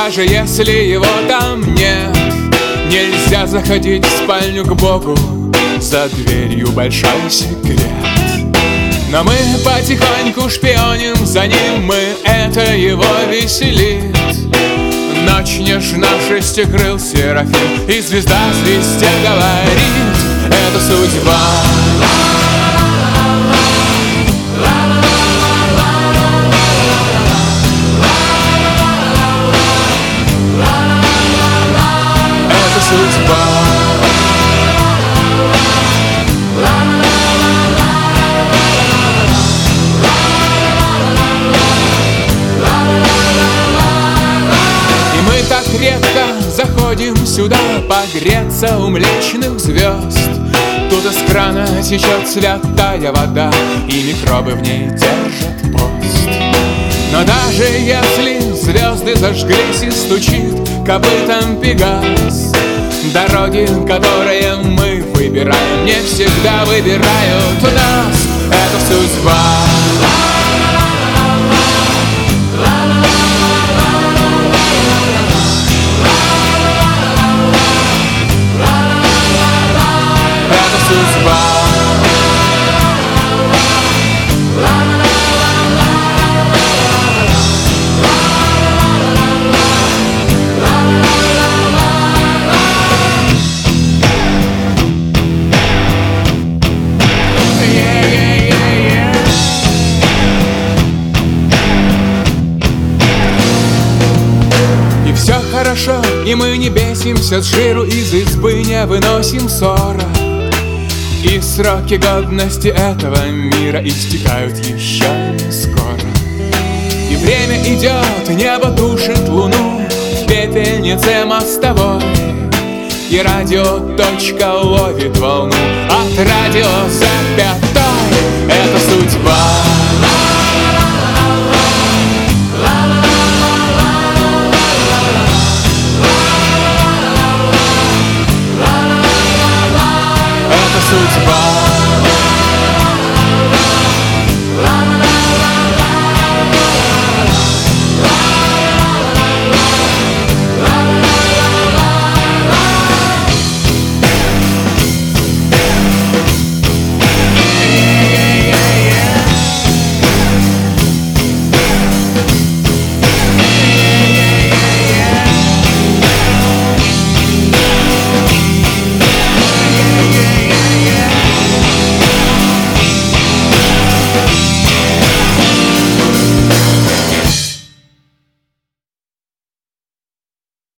даже если его там нет. Нельзя заходить в спальню к Богу, за дверью большой секрет. Но мы потихоньку шпионим за ним, мы, это его веселит. Ночь нежна, шестикрыл серафим, и звезда звезде говорит: это судьба. Это судьба. Редко заходим сюда погреться у Млечных звезд. Тут из крана течет святая вода, и микробы в ней держат пост. Но даже если звезды зажглись и стучит копытом Пегас, дороги, которые мы выбираем, не всегда выбирают нас. Это судьба. И все хорошо, и мы не бесимся с жиру, из избы не выносим ссора. И сроки годности этого мира истекают еще не скоро. И время идет, небо тушит луну в пепельнице мостовой. И радиоточка ловит волну от радио запятой. Это судьба.